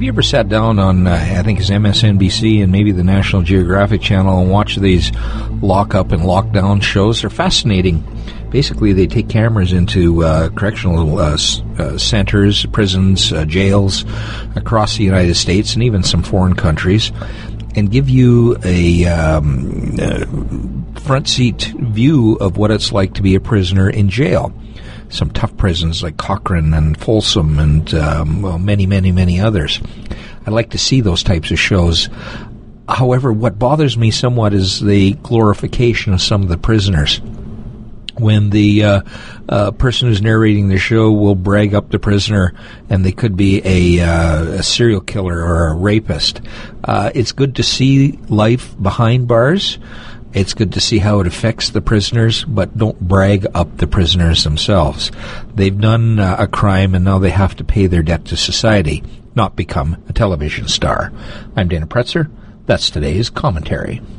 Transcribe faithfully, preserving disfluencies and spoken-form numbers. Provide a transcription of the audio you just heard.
you ever sat down on, uh, I think it's M S N B C and maybe the National Geographic Channel and watched these lock-up and lockdown shows? They're fascinating. Basically, they take cameras into uh, correctional uh, uh, centers, prisons, uh, jails across the United States and even some foreign countries, and give you a um, uh, front seat view of what it's like to be a prisoner in jail. Some tough prisons like Cochrane and Folsom and um, well, many, many, many others. I like to see those types of shows. However, what bothers me somewhat is the glorification of some of the prisoners. When the uh, uh, person who's narrating the show will brag up the prisoner, and they could be a, uh, a serial killer or a rapist. Uh, it's good to see life behind bars. It's good to see how it affects the prisoners, but don't brag up the prisoners themselves. They've done uh, a crime, and now they have to pay their debt to society, not become a television star. I'm Dana Pretzer. That's today's commentary.